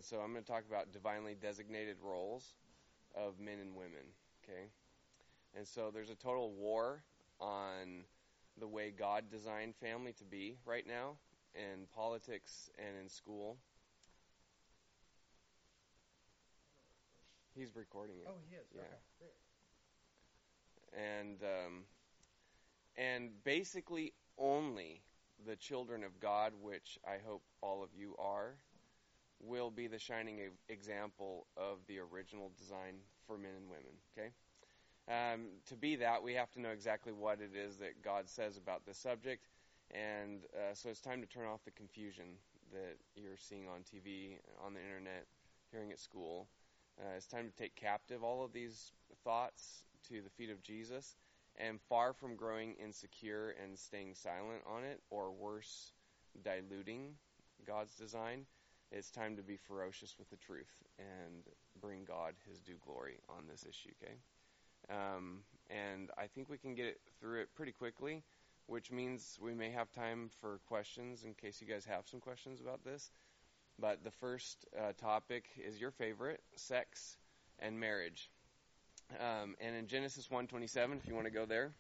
And so I'm going to talk about divinely designated roles of men and women, okay? And so there's a total war on the way God designed family to be right now in politics and in school. He's recording it. Oh, he is? Yeah. Okay, great. And basically only the children of God, which I hope all of you are, will be the shining example of the original design for men and women, okay? To be that, we have to know exactly what it is that God says about this subject, and so it's time to turn off the confusion that you're seeing on TV, on the internet, hearing at school. It's time to take captive all of these thoughts to the feet of Jesus, and far from growing insecure and staying silent on it, or worse, diluting God's design, it's time to be ferocious with the truth and bring God his due glory on this issue, okay? And I think we can get through it pretty quickly, which means we may have time for questions in case you guys have some questions about this. But the first topic is your favorite, sex and marriage. And in Genesis 1:27, if you want to go there.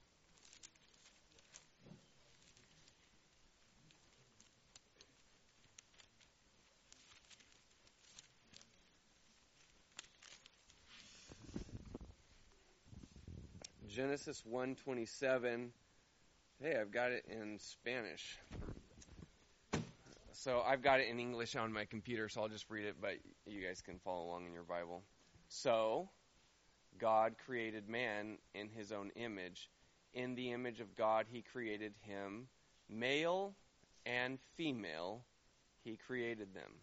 Genesis 1:27. Hey, I've got it in Spanish. So I've got it in English on my computer, so I'll just read it, but you guys can follow along in your Bible. So, God created man in his own image. In the image of God, he created him. Male and female, he created them.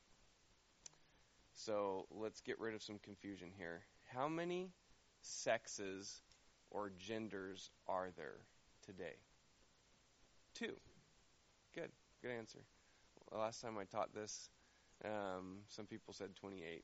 So let's get rid of some confusion here. How many sexes or genders are there today? 2. Good answer. Well, last time I taught this, some people said 28.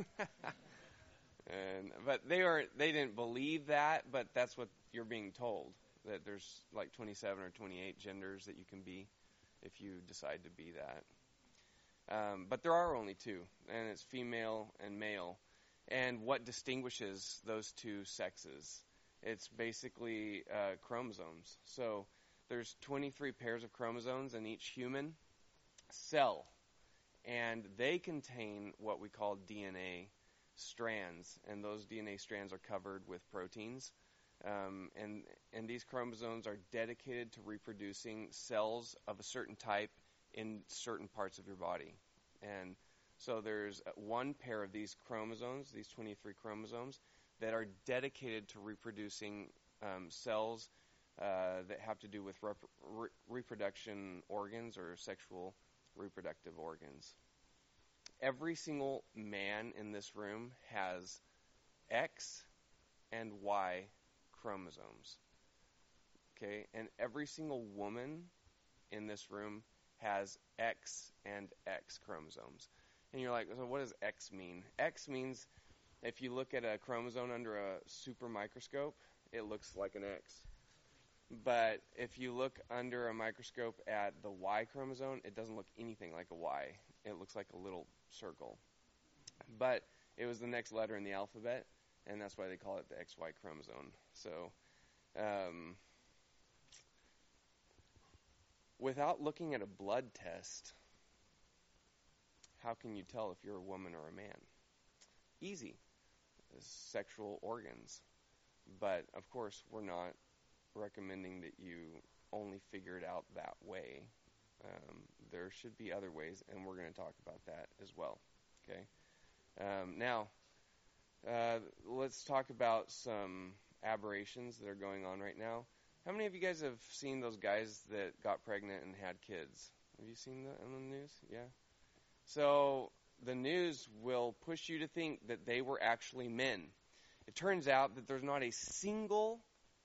But they didn't believe that, but that's what you're being told, that there's like 27 or 28 genders that you can be if you decide to be that. But there are only 2, and it's female and male. And what distinguishes those 2 sexes? It's basically chromosomes. So there's 23 pairs of chromosomes in each human cell, and they contain what we call DNA strands, and those DNA strands are covered with proteins, and these chromosomes are dedicated to reproducing cells of a certain type in certain parts of your body. And so there's 1 pair of these chromosomes, these 23 chromosomes, that are dedicated to reproducing cells that have to do with reproduction organs or sexual reproductive organs. Every single man in this room has X and Y chromosomes. Okay? And every single woman in this room has X and X chromosomes. And you're like, so what does X mean? X means if you look at a chromosome under a super microscope, it looks like an X. But if you look under a microscope at the Y chromosome, it doesn't look anything like a Y. It looks like a little circle. But it was the next letter in the alphabet, and that's why they call it the XY chromosome. So, without looking at a blood test, how can you tell if you're a woman or a man? Easy. Sexual organs. But, of course, we're not recommending that you only figure it out that way. There should be other ways, and we're going to talk about that as well. Okay. Now, let's talk about some aberrations that are going on right now. How many of you guys have seen those guys that got pregnant and had kids? Have you seen that on the news? Yeah. So the news will push you to think that they were actually men. It turns out that there's not a single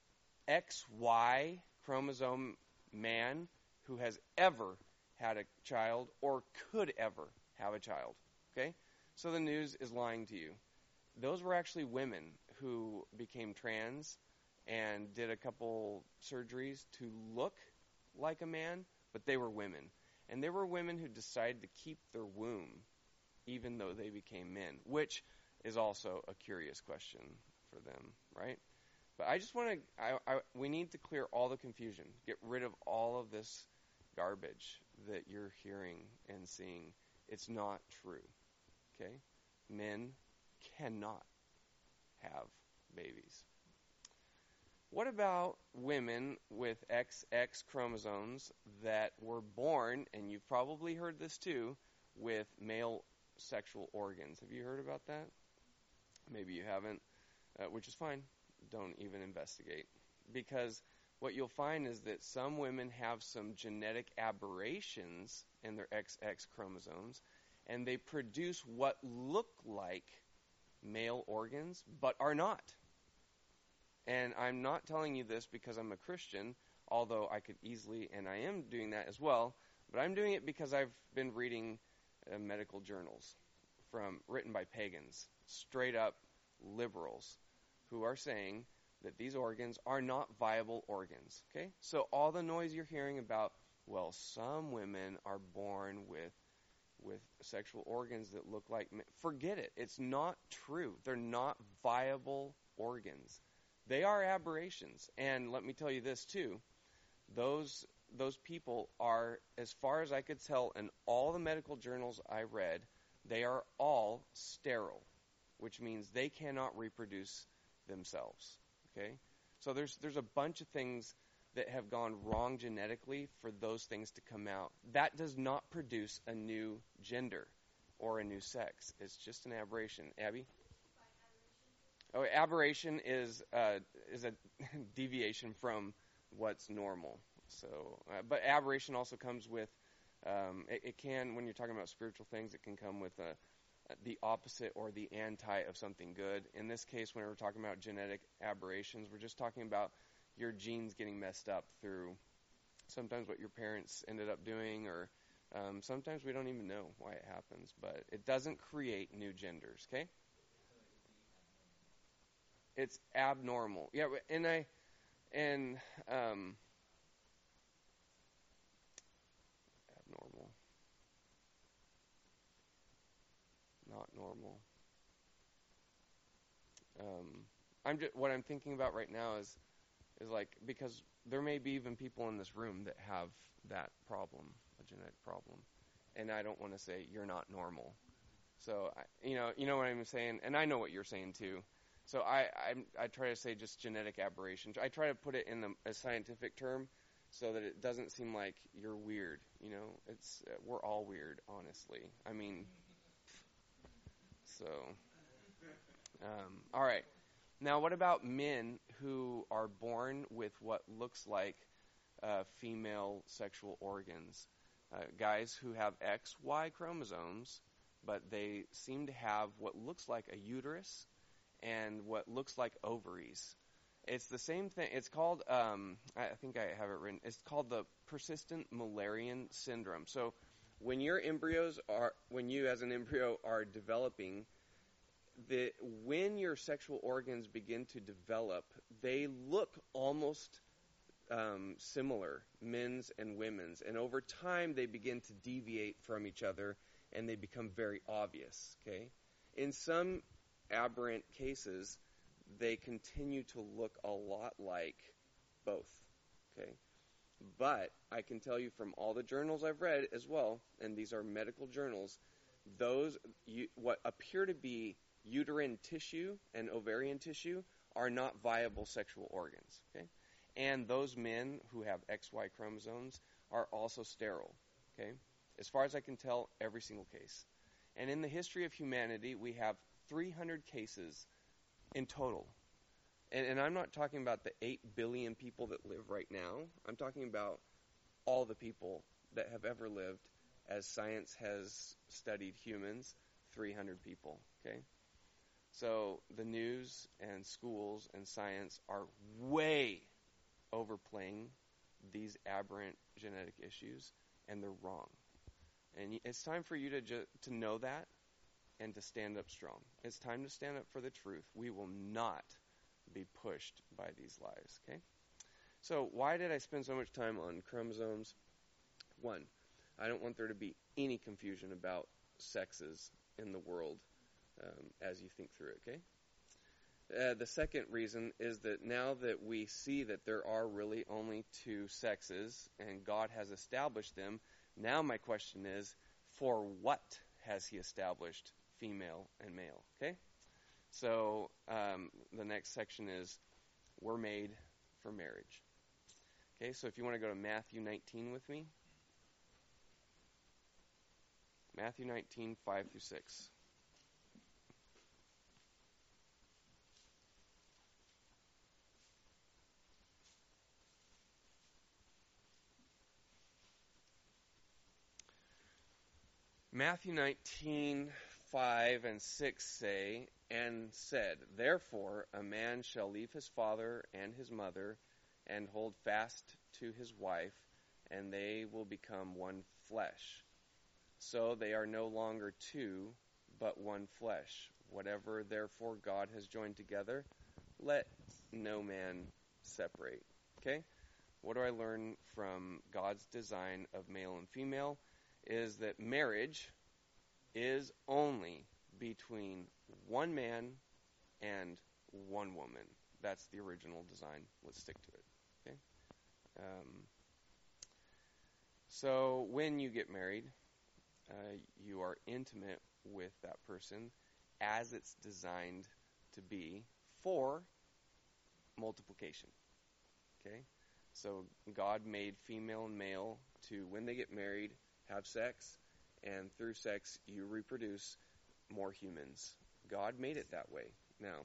XY chromosome man who has ever had a child or could ever have a child. Okay? So the news is lying to you. Those were actually women who became trans and did a couple surgeries to look like a man, but they were women. And there were women who decided to keep their womb even though they became men, which is also a curious question for them, right? But I just want to, we need to clear all the confusion, get rid of all of this garbage that you're hearing and seeing. It's not true, okay? Men cannot have babies. What about women with XX chromosomes that were born, and you've probably heard this too, with male sexual organs? Have you heard about that? Maybe you haven't, which is fine. Don't even investigate. Because what you'll find is that some women have some genetic aberrations in their XX chromosomes, and they produce what look like male organs, but are not. And I'm not telling you this because I'm a Christian, although I could easily, and I am doing that as well, but I'm doing it because I've been reading medical journals written by pagans, straight up liberals, who are saying that these organs are not viable organs. Okay? So all the noise you're hearing about, well, some women are born with sexual organs that look like men, forget it. It's not true. They're not viable organs. They are aberrations. And let me tell you this too. Those people are, as far as I could tell in all the medical journals I read, they are all sterile, which means they cannot reproduce themselves. Okay? So there's a bunch of things that have gone wrong genetically for those things to come out. That does not produce a new gender or a new sex. It's just an aberration. Abby? Oh, aberration is a deviation from what's normal. So, but aberration also comes with, it can, when you're talking about spiritual things, it can come with the opposite or the anti of something good. In this case, when we're talking about genetic aberrations, we're just talking about your genes getting messed up through sometimes what your parents ended up doing, or sometimes we don't even know why it happens, but it doesn't create new genders, okay? It's abnormal. Yeah, abnormal. Not normal. What I'm thinking about right now is like, because there may be even people in this room that have that problem, a genetic problem, and I don't want to say you're not normal. So you know what I'm saying, and I know what you're saying too. So I try to say just genetic aberrations. I try to put it in a scientific term so that it doesn't seem like you're weird. You know, it's we're all weird, honestly. I mean, so all right. Now, what about men who are born with what looks like female sexual organs? Guys who have XY chromosomes, but they seem to have what looks like a uterus and what looks like ovaries. It's the same thing. It's called, I think I have it written, it's called the persistent Mullerian syndrome. So when you as an embryo are developing, when your sexual organs begin to develop, they look almost similar, men's and women's. And over time, they begin to deviate from each other, and they become very obvious. Okay, in some aberrant cases, they continue to look a lot like both. Okay, but I can tell you from all the journals I've read as well, and these are medical journals, what appear to be uterine tissue and ovarian tissue are not viable sexual organs. Okay, and those men who have XY chromosomes are also sterile. Okay, as far as I can tell, every single case. And in the history of humanity, we have 300 cases in total. And I'm not talking about the 8 billion people that live right now. I'm talking about all the people that have ever lived as science has studied humans, 300 people, okay? So the news and schools and science are way overplaying these aberrant genetic issues, and they're wrong. And it's time for you to know that and to stand up strong. It's time to stand up for the truth. We will not be pushed by these lies, okay? So why did I spend so much time on chromosomes? One, I don't want there to be any confusion about sexes in the world as you think through it, okay? The second reason is that now that we see that there are really only two sexes and God has established them, now my question is, for what has he established female and male, okay? So the next section is, we're made for marriage. Okay, so if you want to go to Matthew 19 with me. Matthew 19, 5 through 6. Matthew 19, 5 and 6 say, and said, therefore a man shall leave his father and his mother, and hold fast to his wife, and they will become one flesh. So they are no longer two, but one flesh. Whatever therefore God has joined together, let no man separate. Okay? What do I learn from God's design of male and female? Is that marriage is only between one man and one woman. That's the original design. Let's stick to it. Okay? So when you get married, you are intimate with that person as it's designed to be for multiplication. Okay? So God made female and male to, when they get married, have sex, and through sex you reproduce more humans. God made it that way. Now,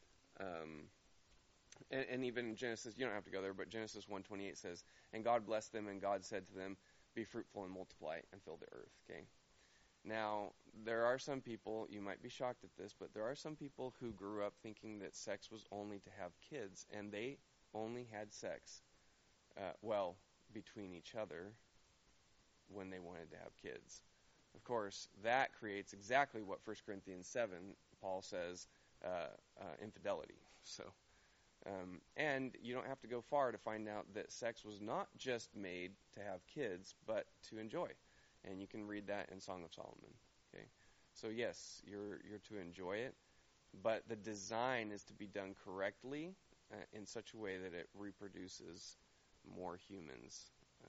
and even in Genesis, you don't have to go there, but Genesis 1:28 says, and God blessed them, and God said to them, be fruitful and multiply and fill the earth. Okay? Now, there are some people, you might be shocked at this, but there are some people who grew up thinking that sex was only to have kids, and they only had sex, between each other when they wanted to have kids. Of course, that creates exactly what 1 Corinthians 7, Paul says, infidelity. So, and you don't have to go far to find out that sex was not just made to have kids, but to enjoy. And you can read that in Song of Solomon. Okay, so yes, you're to enjoy it, but the design is to be done correctly in such a way that it reproduces more humans.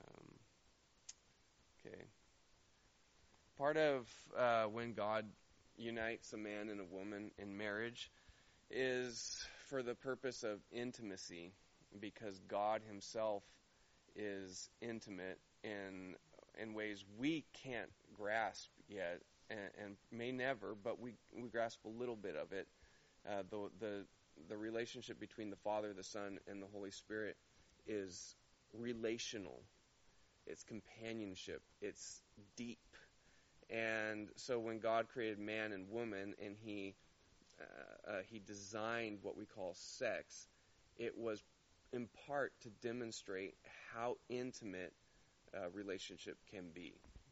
Okay. Part of when God unites a man and a woman in marriage is for the purpose of intimacy, because God himself is intimate in ways we can't grasp yet, and may never, but we grasp a little bit of it. The relationship between the Father, the Son, and the Holy Spirit is relational. It's companionship. It's deep. And so when God created man and woman, and he designed what we call sex, it was in part to demonstrate how intimate relationship can be.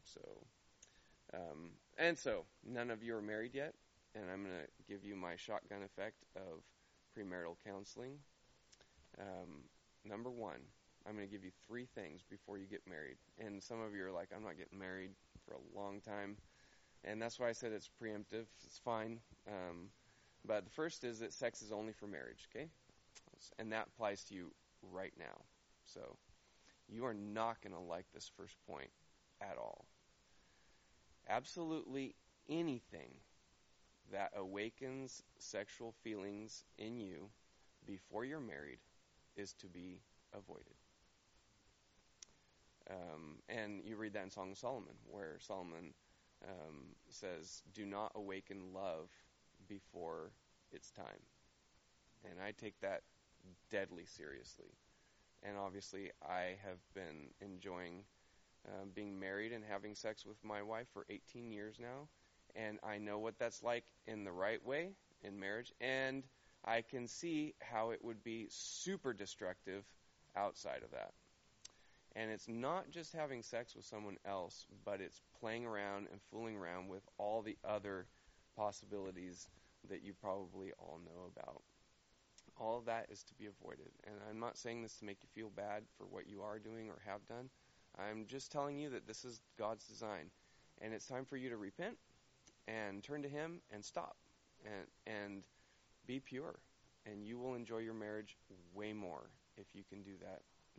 So none of you are married yet, and I'm going to give you my shotgun effect of premarital counseling. Number one, I'm going to give you 3 things before you get married. And some of you are like, I'm not getting married for a long time. And that's why I said it's preemptive. It's fine. But the first is that sex is only for marriage, okay? And that applies to you right now. So you are not going to like this first point at all. Absolutely anything that awakens sexual feelings in you before you're married is to be avoided. And you read that in Song of Solomon, where Solomon says, do not awaken love before it's time. And I take that deadly seriously. And obviously, I have been enjoying being married and having sex with my wife for 18 years now. And I know what that's like in the right way in marriage. And I can see how it would be super destructive outside of that. And it's not just having sex with someone else, but it's playing around and fooling around with all the other possibilities that you probably all know about. All of that is to be avoided. And I'm not saying this to make you feel bad for what you are doing or have done. I'm just telling you that this is God's design. And it's time for you to repent and turn to him and stop and be pure. And you will enjoy your marriage way more if you can do that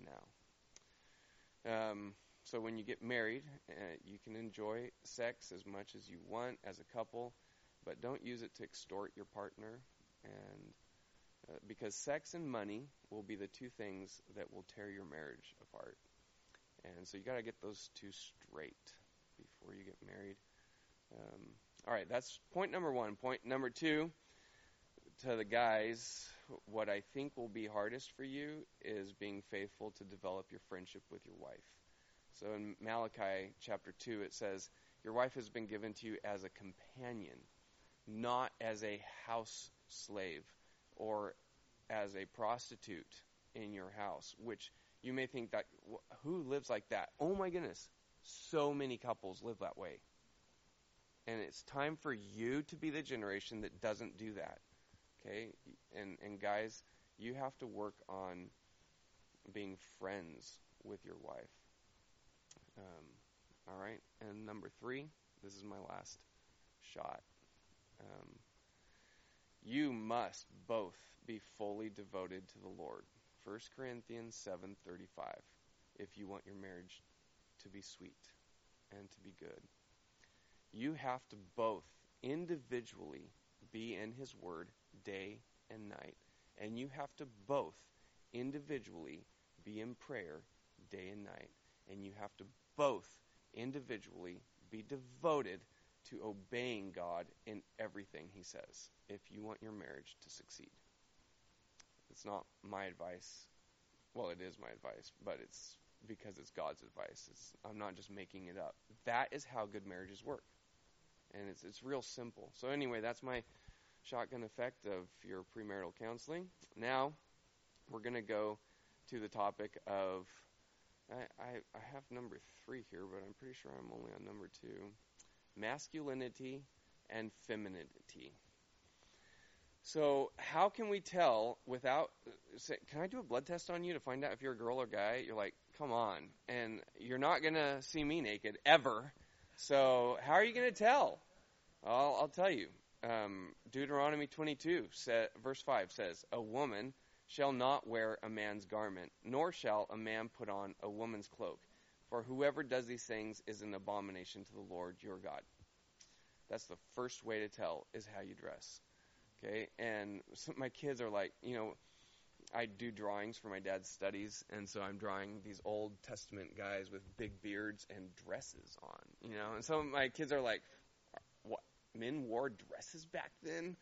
now. So when you get married, you can enjoy sex as much as you want as a couple, but don't use it to extort your partner. And because sex and money will be the two things that will tear your marriage apart. And so you got to get those two straight before you get married. All right, that's point number one. Point number two, to the guys, what I think will be hardest for you is being faithful to develop your friendship with your wife. So in Malachi chapter 2, it says, your wife has been given to you as a companion, not as a house slave or as a prostitute in your house, which you may think that, who lives like that? Oh my goodness, so many couples live that way. And it's time for you to be the generation that doesn't do that. Okay? And guys, you have to work on being friends with your wife. All right? And number 3, this is my last shot. You must both be fully devoted to the Lord. 1 Corinthians 7:35. If you want your marriage to be sweet and to be good. You have to both individually be in his word day and night. And you have to both individually be in prayer day and night. And you have to both individually be devoted to obeying God in everything he says if you want your marriage to succeed. It's not my advice. Well, it is my advice, but it's because it's God's advice. I'm not just making it up. That is how good marriages work. And it's real simple. So anyway, that's my shotgun effect of your premarital counseling. Now, we're going to go to the topic of, I have number 3 here, but I'm pretty sure I'm only on number 2. Masculinity and femininity. So how can we tell without, can I do a blood test on you to find out if you're a girl or guy? You're like, come on. And you're not going to see me naked, ever. So how are you going to tell? I'll tell you. Deuteronomy 22, verse 5 says, a woman shall not wear a man's garment, nor shall a man put on a woman's cloak. For whoever does these things is an abomination to the Lord your God. That's the first way to tell, is how you dress. Okay, and my kids are like, I do drawings for my dad's studies, and so I'm drawing these Old Testament guys with big beards and dresses on, and some of my kids are like, what, men wore dresses back then?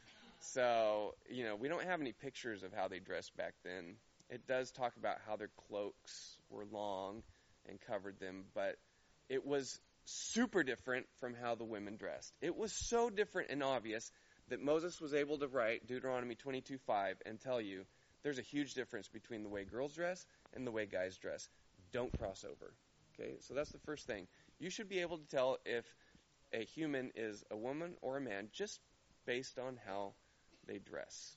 So, we don't have any pictures of how they dressed back then. It does talk about how their cloaks were long and covered them, but it was super different from how the women dressed. It was so different and obvious that Moses was able to write Deuteronomy 22:5 and tell you there's a huge difference between the way girls dress and the way guys dress. Don't cross over. Okay, so that's the first thing. You should be able to tell if a human is a woman or a man just based on how they dress.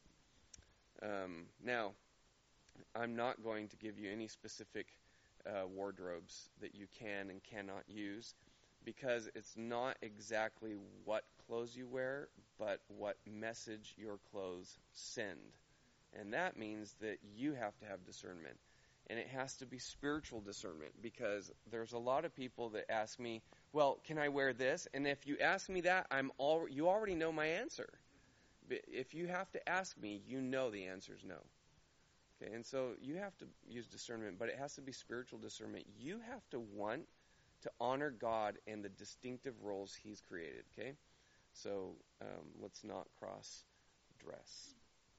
Now, I'm not going to give you any specific wardrobes that you can and cannot use, because it's not exactly what clothes you wear, but what message your clothes send. And that means that you have to have discernment. And it has to be spiritual discernment, because there's a lot of people that ask me, well, can I wear this? And if you ask me that, you already know my answer. If you have to ask me, you know the answer is no. Okay, and so you have to use discernment, but it has to be spiritual discernment. You have to want to honor God and the distinctive roles he's created, okay? So let's not cross-dress.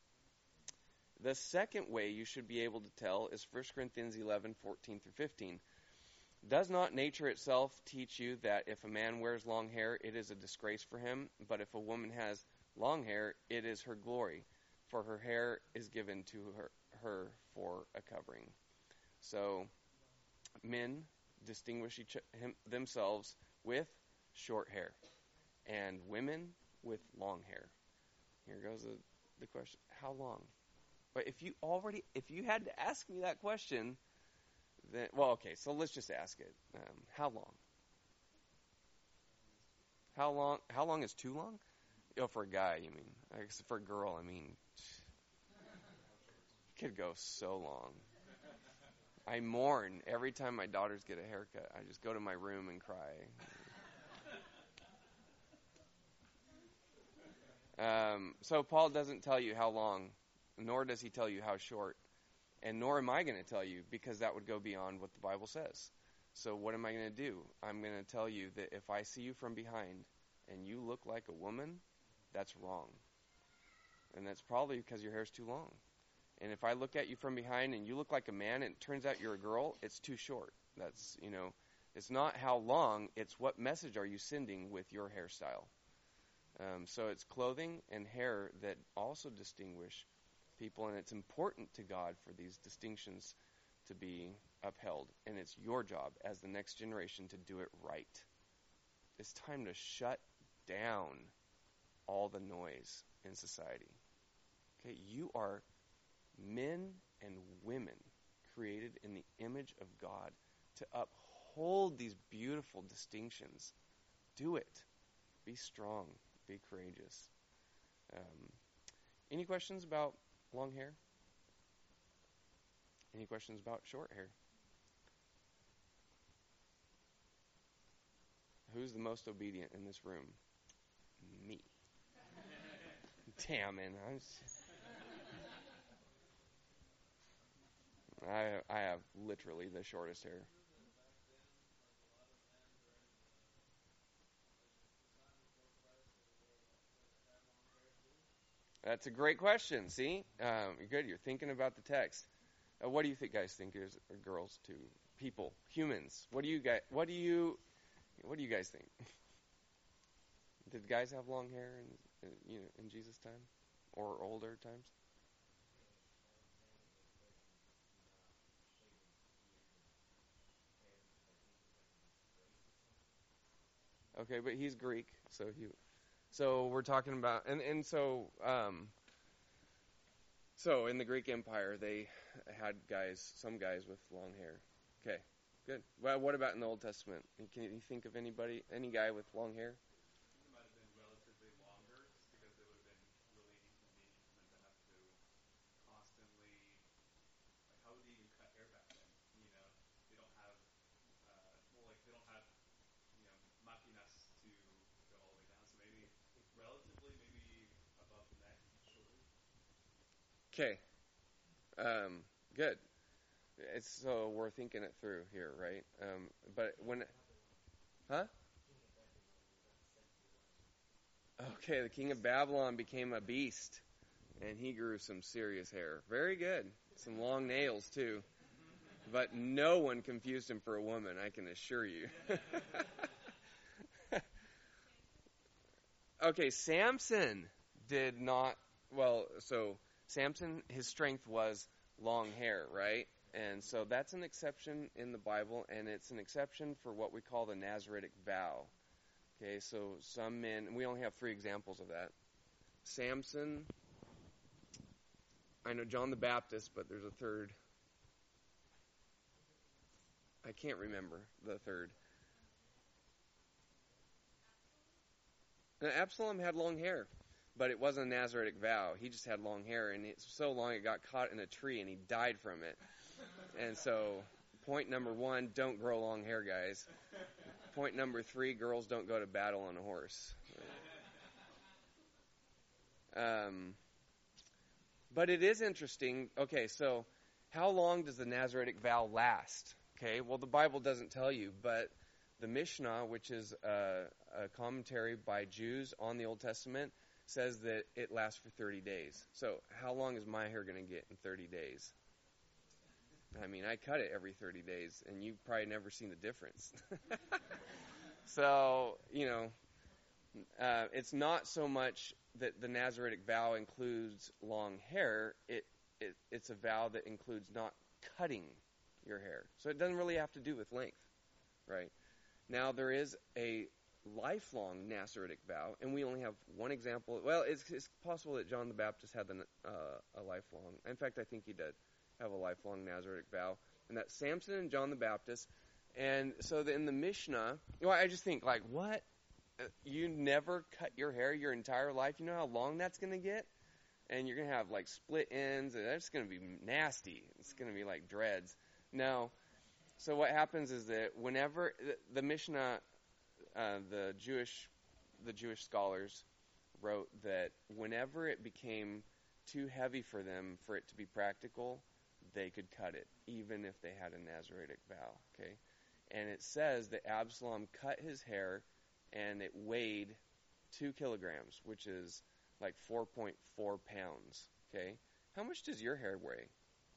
The second way you should be able to tell is 1 Corinthians 11:14-15. Does not nature itself teach you that if a man wears long hair, it is a disgrace for him, but if a woman has long hair, it is her glory, for her hair is given to her for a covering. So men distinguish themselves with short hair, and women with long hair. Here goes the question: how long? But if you had to ask me that question, then, well, okay, so let's just ask it. How long? How long is too long? Oh, for a guy, you mean? I guess for a girl, I mean, it could go so long. I mourn every time my daughters get a haircut. I just go to my room and cry. So Paul doesn't tell you how long, nor does he tell you how short, and nor am I going to tell you, because that would go beyond what the Bible says. So what am I going to do? I'm going to tell you that if I see you from behind and you look like a woman, that's wrong. And that's probably because your hair's too long. And if I look at you from behind and you look like a man and it turns out you're a girl, it's too short. That's, it's not how long, it's what message are you sending with your hairstyle. So it's clothing and hair that also distinguish people, and it's important to God for these distinctions to be upheld. And it's your job as the next generation to do it right. It's time to shut down all the noise in society. Okay, you are men and women created in the image of God to uphold these beautiful distinctions. Do it. Be strong. Be courageous. Any questions about long hair? Any questions about short hair? Who's the most obedient in this room? Me. Damn, man. I have literally the shortest hair. That's a great question. See, you're good. You're thinking about the text. What do you think, guys? Think is girls to people, humans? What do you guys? What do you guys think? Did guys have long hair in Jesus' time or older times? Okay, but he's Greek, so we're talking about so in the Greek Empire they had some guys with long hair. Okay, good. Well, what about in the Old Testament? Can you think of any guy with long hair? It might have been relatively longer, just because it would have been really inconvenient for them to have to constantly, like, how would they even cut hair back then? They don't have, they don't have, machinas to go all the way down. So maybe relatively, maybe above the neck, shorter. Okay, good. So we're thinking it through here, right? But huh? Okay, the king of Babylon became a beast, and he grew some serious hair. Very good. Some long nails, too. But no one confused him for a woman, I can assure you. Okay, Samson did not, so Samson, his strength was long hair, right? And so that's an exception in the Bible, and it's an exception for what we call the Nazaritic vow. Okay, so some men, we only have 3 examples of that. Samson, I know John the Baptist, but there's a third. I can't remember the third. Now, Absalom had long hair, but it wasn't a Nazaritic vow. He just had long hair, and it's so long it got caught in a tree, and he died from it. And so, point number 1, don't grow long hair, guys. Point number 3, girls don't go to battle on a horse. But it is interesting. Okay, so how long does the Nazaritic vow last? Okay, well, the Bible doesn't tell you, but the Mishnah, which is a commentary by Jews on the Old Testament, says that it lasts for 30 days. So how long is my hair going to get in 30 days? I mean, I cut it every 30 days, and you've probably never seen the difference. So, it's not so much that the Nazaritic vow includes long hair. It's a vow that includes not cutting your hair. So it doesn't really have to do with length, right? Now, there is a lifelong Nazaritic vow, and we only have one example. Well, it's possible that John the Baptist had a lifelong. In fact, I think he did have a lifelong Nazaritic vow, and that's Samson and John the Baptist. And so in the Mishnah, I just think, like, what? you never cut your hair your entire life, you know how long that's going to get? And you're going to have like split ends, and that's going to be nasty. It's going to be like dreads. No. So what happens is that whenever the Mishnah, the Jewish scholars wrote that whenever it became too heavy for them for it to be practical, they could cut it, even if they had a Nazaritic vow. Okay, and it says that Absalom cut his hair, and it weighed 2 kilograms, which is like 4.4 pounds. Okay, how much does your hair weigh?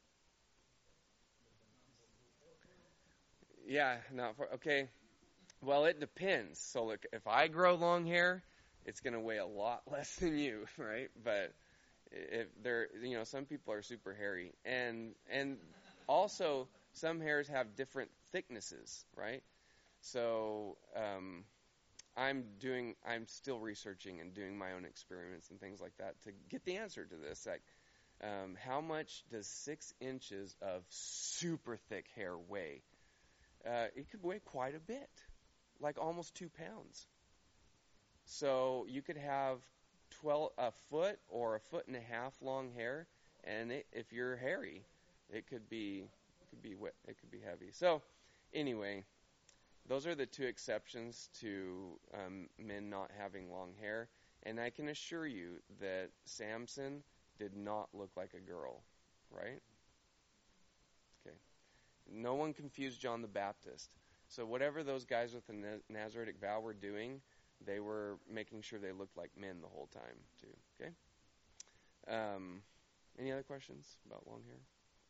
Yeah, not for, okay. Well, it depends. So look, if I grow long hair, it's going to weigh a lot less than you, right? But if they're, some people are super hairy, and also some hairs have different thicknesses, right? So I'm still researching and doing my own experiments and things like that to get the answer to this. Like, how much does 6 inches of super thick hair weigh? It could weigh quite a bit, like almost 2 pounds. So you could have a foot or a foot and a half long hair, and if you're hairy, it could be heavy. So anyway, those are the 2 exceptions to men not having long hair, and I can assure you that Samson did not look like a girl, right? Okay. No one confused John the Baptist. So whatever those guys with the Nazaritic vow were doing, they were making sure they looked like men the whole time, too. Okay? Any other questions about long hair?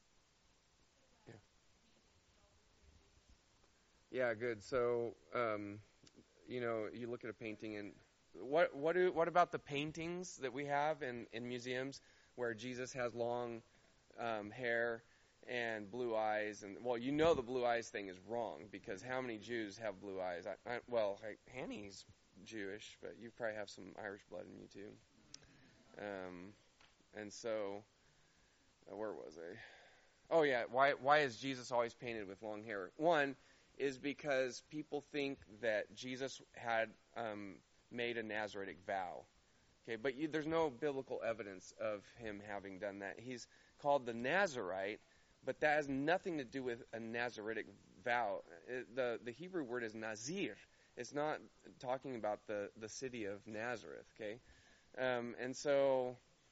Yeah. Yeah, good. So, you look at a painting, and what about the paintings that we have in museums where Jesus has long hair and blue eyes? And, well, the blue eyes thing is wrong, because how many Jews have blue eyes? Hanny's Jewish, but you probably have some Irish blood in you too. And so, where was I? Oh yeah, why is Jesus always painted with long hair? One is because people think that Jesus had made a Nazaritic vow. Okay, but there's no biblical evidence of him having done that. He's called the Nazarite, but that has nothing to do with a Nazaritic vow. The Hebrew word is Nazir. It's not talking about the city of Nazareth, okay? And so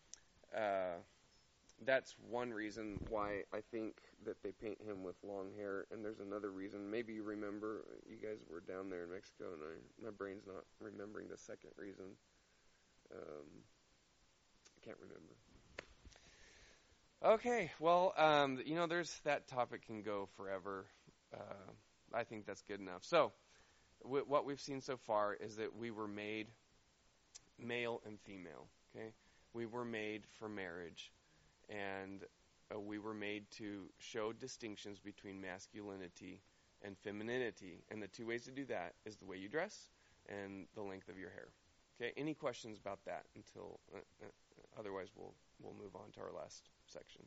that's one reason why I think that they paint him with long hair. And there's another reason. Maybe you remember, you guys were down there in Mexico, and my brain's not remembering the second reason. I can't remember. Okay, well, there's that topic can go forever. I think that's good enough. So, what we've seen so far is that we were made male and female, okay? We were made for marriage, and we were made to show distinctions between masculinity and femininity, and the 2 ways to do that is the way you dress and the length of your hair. Okay, any questions about that until, otherwise we'll move on to our last section.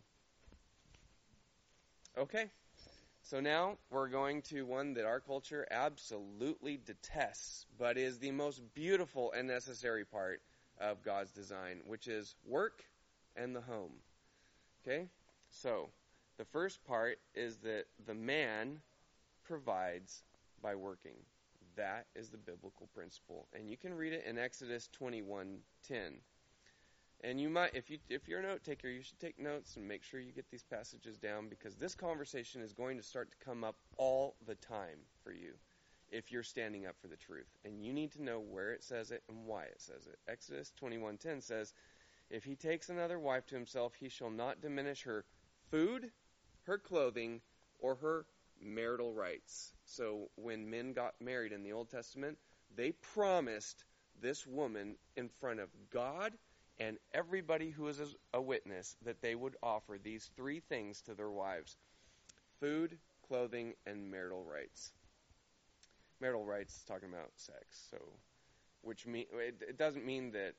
Okay. So now we're going to one that our culture absolutely detests, but is the most beautiful and necessary part of God's design, which is work and the home. Okay? So the first part is that the man provides by working. That is the biblical principle. And you can read it in Exodus 21:10. And you might, if you're a note taker, you should take notes and make sure you get these passages down, because this conversation is going to start to come up all the time for you if you're standing up for the truth. And you need to know where it says it and why it says it. Exodus 21:10 says, "If he takes another wife to himself, he shall not diminish her food, her clothing, or her marital rights." So when men got married in the Old Testament, they promised this woman in front of God and everybody who is a witness that they would offer these 3 things to their wives: food, clothing, and marital rights. Marital rights is talking about sex, so which it doesn't mean that.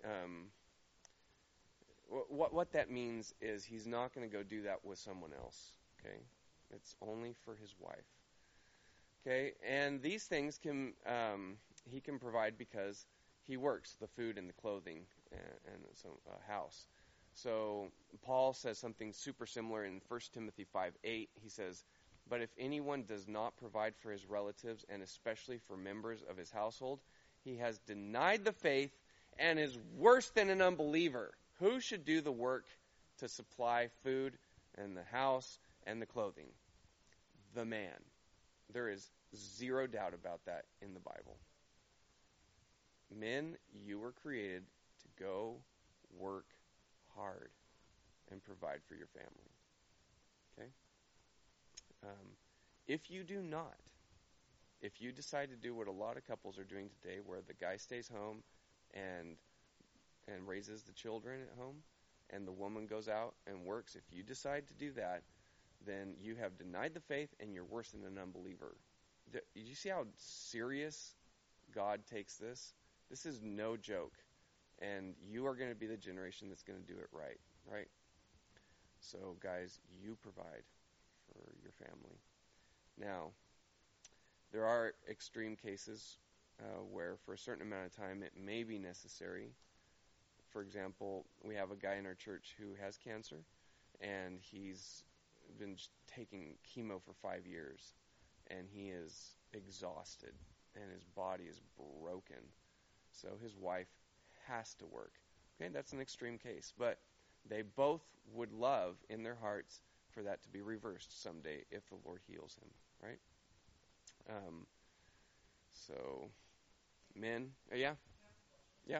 What that means is he's not going to go do that with someone else. Okay, it's only for his wife. Okay, and these things can he can provide because he works the food and the clothing and so a house. So Paul says something super similar in 1 Timothy 5:8. He says, "But if anyone does not provide for his relatives and especially for members of his household, he has denied the faith and is worse than an unbeliever." Who should do the work to supply food and the house and the clothing? The man. There is zero doubt about that in the Bible. Men, you were created to go work hard and provide for your family. Okay? If you do not, if you decide to do what a lot of couples are doing today, where the guy stays home and raises the children at home, and the woman goes out and works, if you decide to do that, then you have denied the faith and you're worse than an unbeliever. Do you see how serious God takes this? This is no joke. And you are going to be the generation that's going to do it right, right? So, guys, you provide for your family. Now, there are extreme cases where for a certain amount of time it may be necessary. For example, we have a guy in our church who has cancer, and he's been taking chemo for 5 years, and he is exhausted, and his body is broken. So his wife has to work. Okay, that's an extreme case, but they both would love in their hearts for that to be reversed someday if the Lord heals him, right? So, men, yeah? Yeah.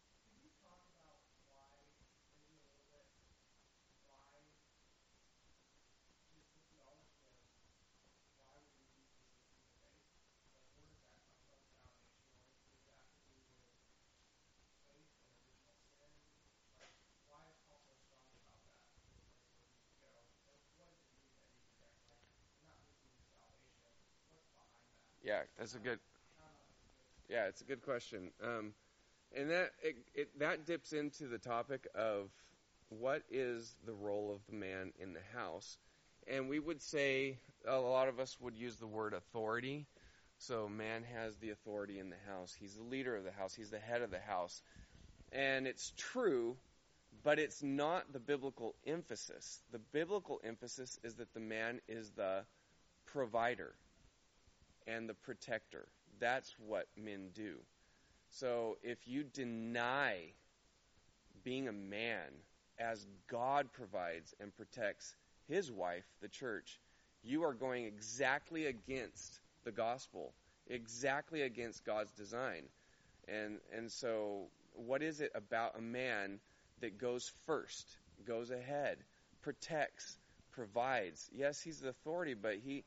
Yeah, that's a good. Yeah, it's a good question, and that dips into the topic of what is the role of the man in the house, and we would say a lot of us would use the word authority. So man has the authority in the house. He's the leader of the house. He's the head of the house, and it's true, but it's not the biblical emphasis. The biblical emphasis is that the man is the provider and the protector. That's what men do. So if you deny being a man as God provides and protects his wife, the church, you are going exactly against the gospel, exactly against God's design. And so what is it about a man that goes first, goes ahead, protects, provides? Yes, he's the authority, but he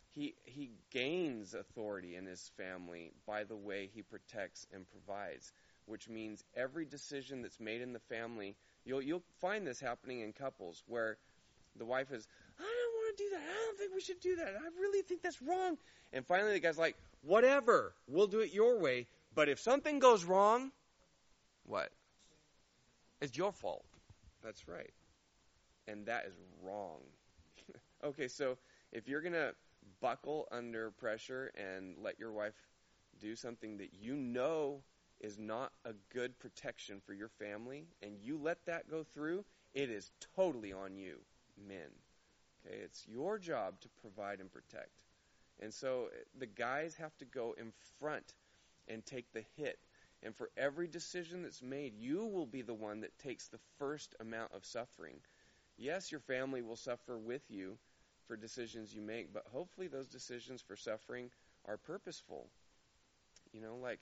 gains authority in his family by the way he protects and provides, which means every decision that's made in the family, you'll find this happening in couples where the wife is, "I don't want to do that. I don't think we should do that. I really think that's wrong." And finally the guy's like, "Whatever, we'll do it your way. But if something goes wrong, what? It's your fault." That's right. And that is wrong. Okay, so if you're going to buckle under pressure and let your wife do something that you know is not a good protection for your family, and you let that go through, it is totally on you, men. Okay, it's your job to provide and protect. And so the guys have to go in front and take the hit. And for every decision that's made, you will be the one that takes the first amount of suffering. Yes, your family will suffer with you for decisions you make, but hopefully those decisions for suffering are purposeful. You know, like,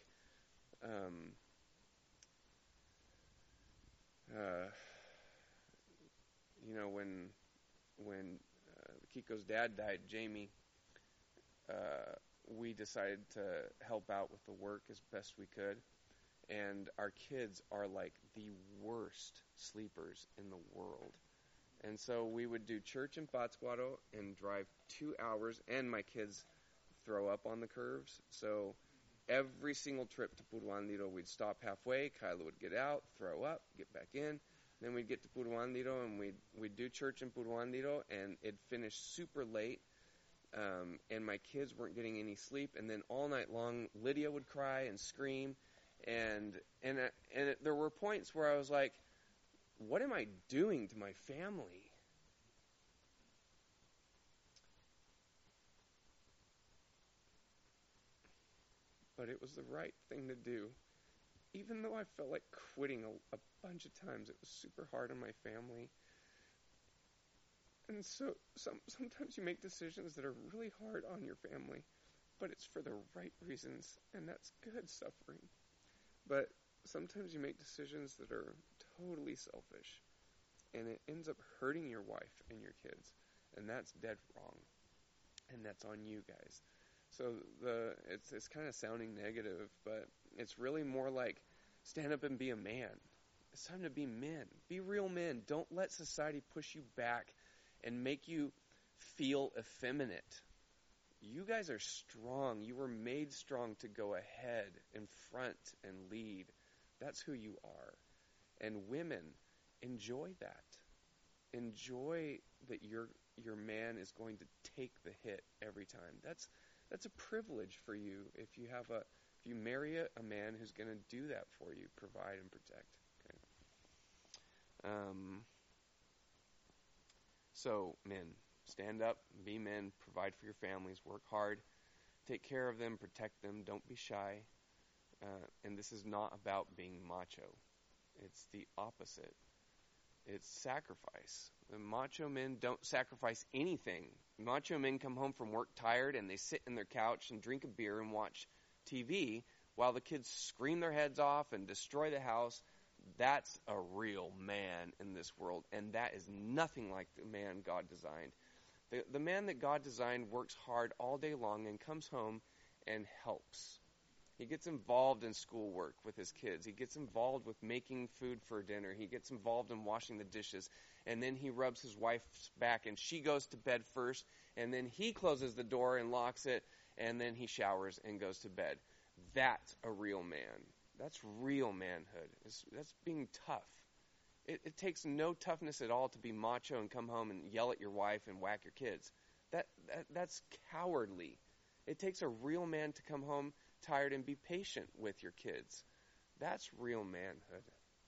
you know, when Kiko's dad died, Jamie, we decided to help out with the work as best we could, and our kids are like the worst sleepers in the world. And so we would do church in Pátzcuaro and drive 2 hours, and my kids throw up on the curves. So every single trip to Puruandiro, we'd stop halfway, Kyla would get out, throw up, get back in. Then we'd get to Puruandiro, and we'd do church in Puruandiro, and it'd finish super late. and my kids weren't getting any sleep. And then all night long, Lydia would cry and scream, and there were points where I was like, "What am I doing to my family?" But it was the right thing to do. Even though I felt like quitting a bunch of times, it was super hard on my family. And so sometimes you make decisions that are really hard on your family, but it's for the right reasons, and that's good suffering. But sometimes you make decisions that are totally selfish, and it ends up hurting your wife and your kids, and that's dead wrong, and that's on you guys. So it's kind of sounding negative, but it's really more like stand up and be a man. It's time to be men. Be real men. Don't let society push you back and make you feel effeminate. You guys are strong. You were made strong to go ahead in front and lead. That's who you are. And women, enjoy that. Enjoy that your man is going to take the hit every time. That's a privilege for you if you marry a man who's going to do that for you, provide and protect. Okay. So, men, stand up, be men, provide for your families, work hard, take care of them, protect them, don't be shy. And this is not about being macho. It's the opposite. It's sacrifice. The macho men don't sacrifice anything. Macho men come home from work tired and they sit in their couch and drink a beer and watch TV while the kids scream their heads off and destroy the house. That's a real man in this world, and that is nothing like the man God designed. The man that God designed works hard all day long and comes home and helps. He gets involved in schoolwork with his kids. He gets involved with making food for dinner. He gets involved in washing the dishes. And then he rubs his wife's back, and she goes to bed first. And then he closes the door and locks it, and then he showers and goes to bed. That's a real man. That's real manhood. That's being tough. It takes no toughness at all to be macho and come home and yell at your wife and whack your kids. That's cowardly. It takes a real man to come home tired and be patient with your kids. That's real manhood.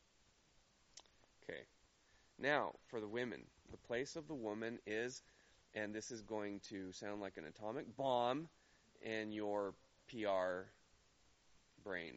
Okay. Now, for the women. The place of the woman is, and this is going to sound like an atomic bomb in your PR brain.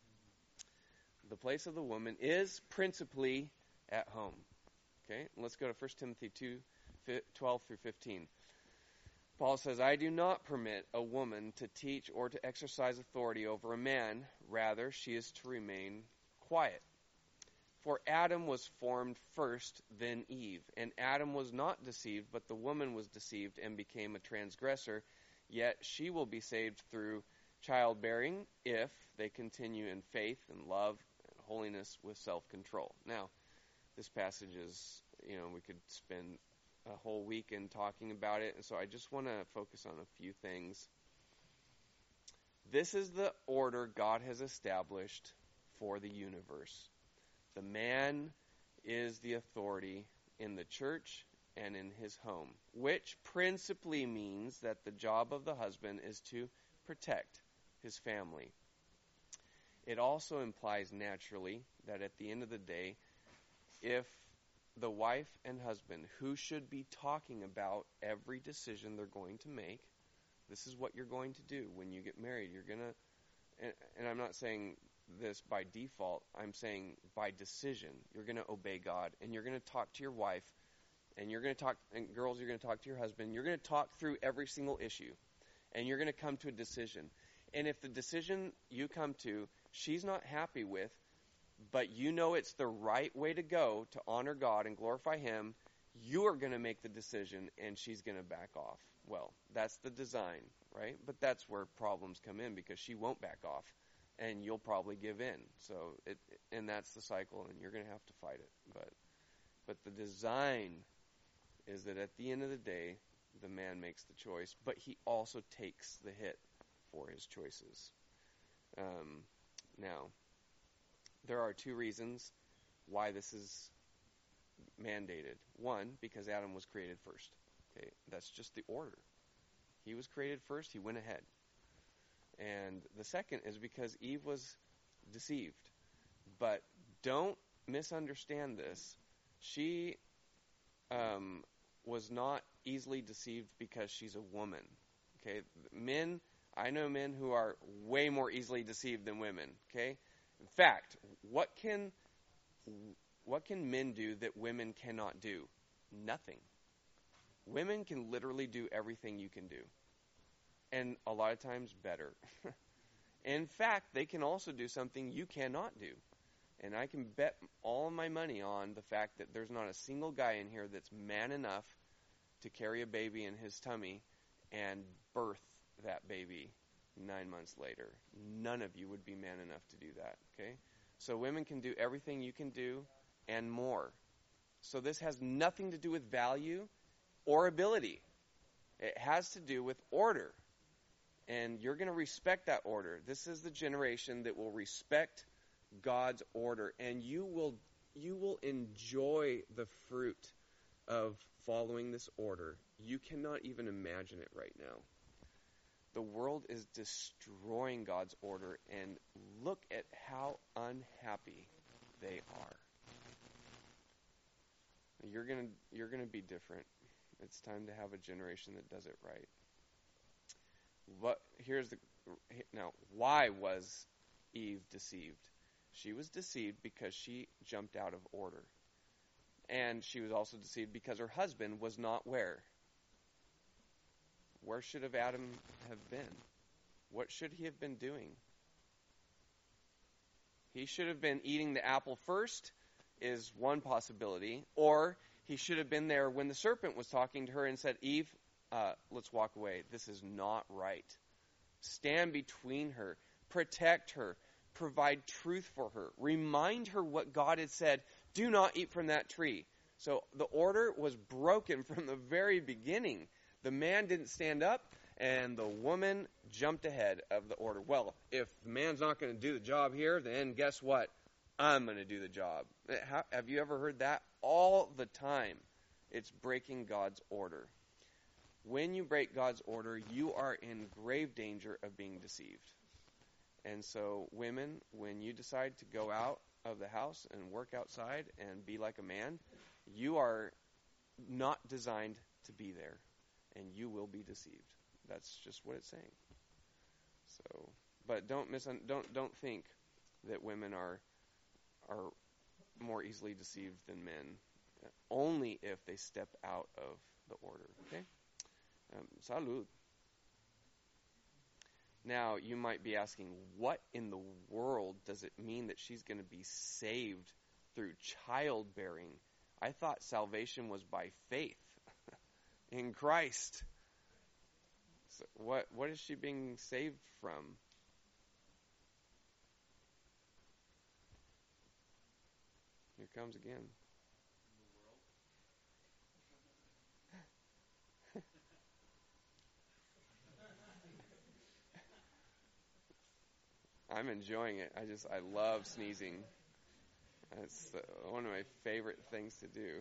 The place of the woman is principally at home. Okay? Let's go to 1 Timothy 2:12 through 15. Paul says, I do not permit a woman to teach or to exercise authority over a man. Rather, she is to remain quiet. For Adam was formed first, then Eve. And Adam was not deceived, but the woman was deceived and became a transgressor. Yet she will be saved through childbearing if they continue in faith and love and holiness with self-control. Now, this passage is, we could spend a whole weekend talking about it, and so I just want to focus on a few things. This is the order God has established for the universe. The man is the authority in the church and in his home, which principally means that the job of the husband is to protect his family. It also implies naturally that at the end of the day, if the wife and husband, who should be talking about every decision they're going to make, this is what you're going to do when you get married. You're going to, and I'm not saying this by default, I'm saying by decision. You're going to obey God, and you're going to talk to your wife, and you're going to talk, and girls, you're going to talk to your husband. You're going to talk through every single issue, and you're going to come to a decision. And if the decision you come to, she's not happy with, but you know it's the right way to go to honor God and glorify Him, you are going to make the decision, and she's going to back off. Well, that's the design, right? But that's where problems come in, because she won't back off, and you'll probably give in. So, and that's the cycle, and you're going to have to fight it. But the design is that at the end of the day, the man makes the choice, but he also takes the hit for his choices. Now, there are two reasons why this is mandated. One, because Adam was created first. Okay, that's just the order. He was created first. He went ahead. And the second is because Eve was deceived. But don't misunderstand this. She was not easily deceived because she's a woman. Okay, men, I know men who are way more easily deceived than women. Okay, in fact, what can men do that women cannot do? Nothing. Women can literally do everything you can do, and a lot of times better. In fact, they can also do something you cannot do. And I can bet all my money on the fact that there's not a single guy in here that's man enough to carry a baby in his tummy and birth that baby 9 months later. None of you would be man enough to do that, okay? So women can do everything you can do and more. So this has nothing to do with value or ability. It has to do with order. And you're going to respect that order. This is the generation that will respect God's order, and you will enjoy the fruit of following this order. You cannot even imagine it right now. The world is destroying God's order, and look at how unhappy they are. You're gonna be different. It's time to have a generation that does it right. Now, why was Eve deceived? She was deceived because she jumped out of order. And she was also deceived because her husband was not where? Where should have Adam have been? What should he have been doing? He should have been eating the apple first, is one possibility. Or he should have been there when the serpent was talking to her and said, Eve, let's walk away. This is not right. Stand between her. Protect her. Provide truth for her. Remind her what God had said. Do not eat from that tree. So the order was broken from the very beginning. The man didn't stand up, and the woman jumped ahead of the order. Well, if the man's not going to do the job here, then guess what? I'm going to do the job. Have you ever heard that? All the time. It's breaking God's order. When you break God's order, you are in grave danger of being deceived. And so, women, when you decide to go out of the house and work outside and be like a man, you are not designed to be there, and you will be deceived. That's just what it's saying. So, but don't think that women are more easily deceived than men. Only if they step out of the order. Okay. Salud. Now, you might be asking, what in the world does it mean that she's going to be saved through childbearing? I thought salvation was by faith in Christ. So what is she being saved from? Here comes again. I'm enjoying it. I love sneezing. It's one of my favorite things to do.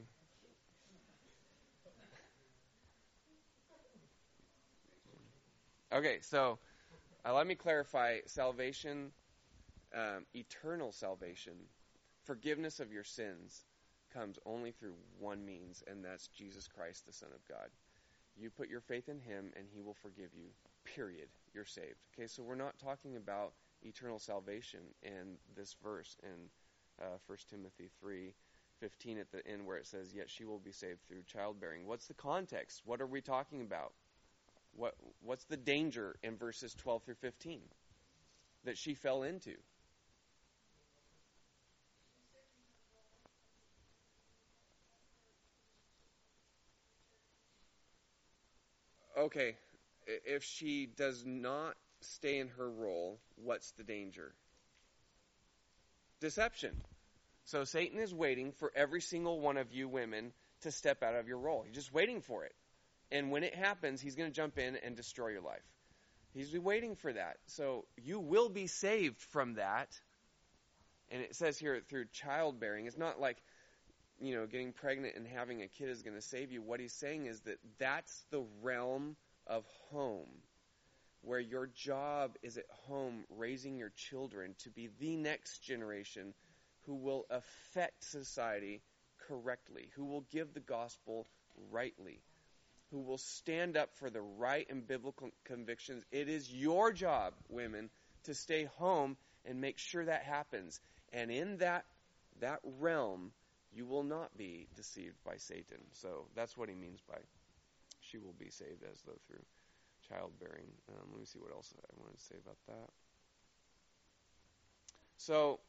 Okay, so let me clarify. Salvation, eternal salvation, forgiveness of your sins comes only through one means, and that's Jesus Christ, the Son of God. You put your faith in Him, and He will forgive you. Period. You're saved. Okay, so we're not talking about eternal salvation in this verse in 1 Timothy 3:15 at the end where it says, yet she will be saved through childbearing. What's the context? What are we talking about? What's the danger in verses 12 through 15 that she fell into? Okay, if she does not stay in her role, what's the danger? Deception. So Satan is waiting for every single one of you women to step out of your role. He's just waiting for it. And when it happens, he's going to jump in and destroy your life. He's waiting for that. So you will be saved from that. And it says here through childbearing. It's not like, getting pregnant and having a kid is going to save you. What he's saying is that that's the realm of home, where your job is at home raising your children to be the next generation who will affect society correctly, who will give the gospel rightly, who will stand up for the right and biblical convictions. It is your job, women, to stay home and make sure that happens. And in that realm, you will not be deceived by Satan. So that's what he means by she will be saved as though through childbearing. Let me see what else I wanted to say about that. So,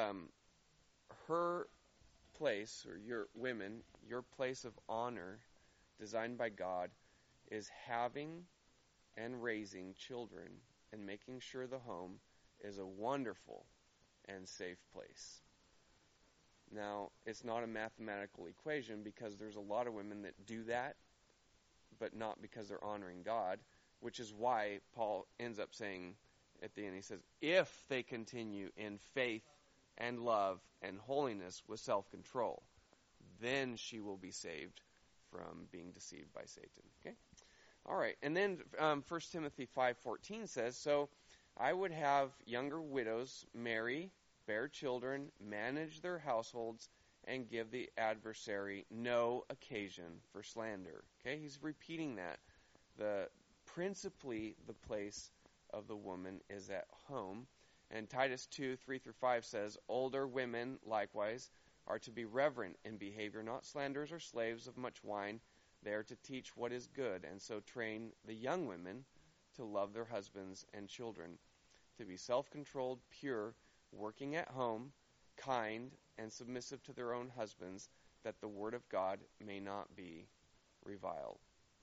her place, or your women, your place of honor designed by God is having and raising children and making sure the home is a wonderful and safe place. Now, it's not a mathematical equation, because there's a lot of women that do that, but not because they're honoring God, which is why Paul ends up saying at the end, he says, if they continue in faith and love and holiness with self-control, then she will be saved from being deceived by Satan. Okay? All right. And then 1 Timothy 5:14 says, so I would have younger widows marry, bear children, manage their households, and give the adversary no occasion for slander. Okay? He's repeating that. Principally, the place of the woman is at home. And Titus 2:3-5 says, older women, likewise, are to be reverent in behavior, not slanderers or slaves of much wine. They are to teach what is good, and so train the young women to love their husbands and children, to be self-controlled, pure, working at home, kind, and submissive to their own husbands, that the word of God may not be reviled.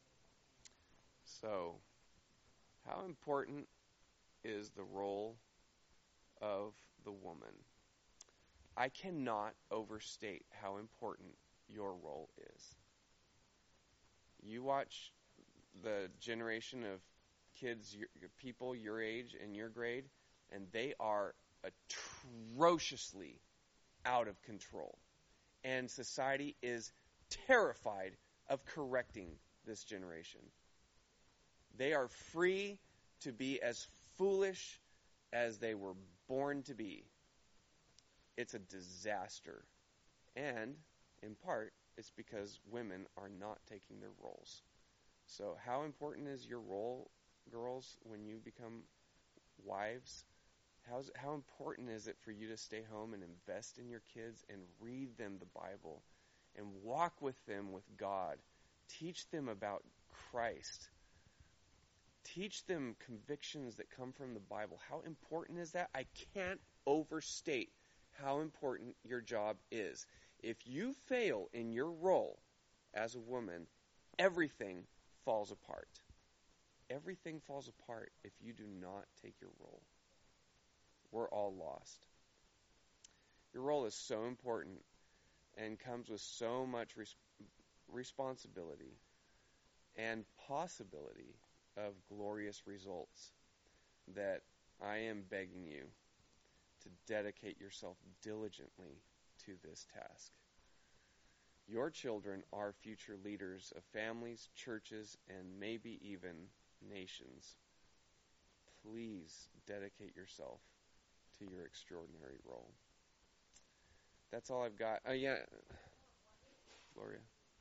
So, how important is the role of the woman? I cannot overstate how important your role is. You watch the generation of kids, people your age and your grade, and they are atrociously out of control. And society is terrified of correcting this generation. They are free to be as foolish as they were born to be. It's a disaster. And, in part, it's because women are not taking their roles. So how important is your role, girls, when you become wives? How important is it for you to stay home and invest in your kids and read them the Bible and walk with them with God? Teach them about Christ. Teach them convictions that come from the Bible. How important is that? I can't overstate how important your job is. If you fail in your role as a woman, everything falls apart. Everything falls apart if you do not take your role. We're all lost. Your role is so important and comes with so much responsibility and possibility of glorious results that I am begging you to dedicate yourself diligently to this task. Your children are future leaders of families, churches, and maybe even nations. Please dedicate yourself to your extraordinary role. That's all I've got. Yeah, Gloria.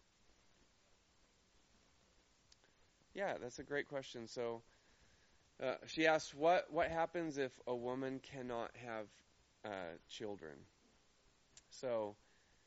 Yeah, that's a great question. So she asked, what happens if a woman cannot have children? So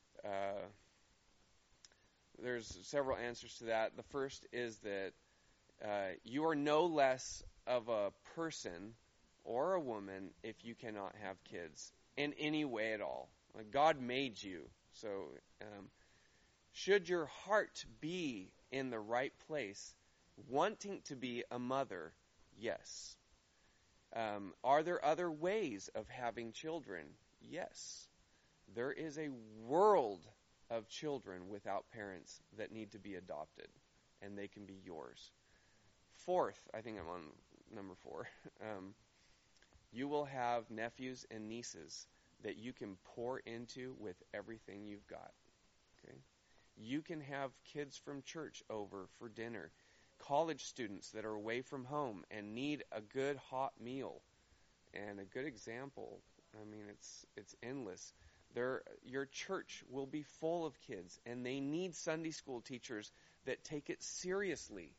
there's several answers to that. The first is that you are no less of a person or a woman if you cannot have kids in any way at all. Like, God made you. So should your heart be in the right place, wanting to be a mother? Yes. Are there other ways of having children? Yes. There is a world of children without parents that need to be adopted, and they can be yours. Fourth, I think I'm on number 4. You will have nephews and nieces that you can pour into with everything you've got. Okay? You can have kids from church over for dinner. college students that are away from home and need a good hot meal and a good example. I mean, it's endless. Your church will be full of kids, and they need Sunday school teachers that take it seriously.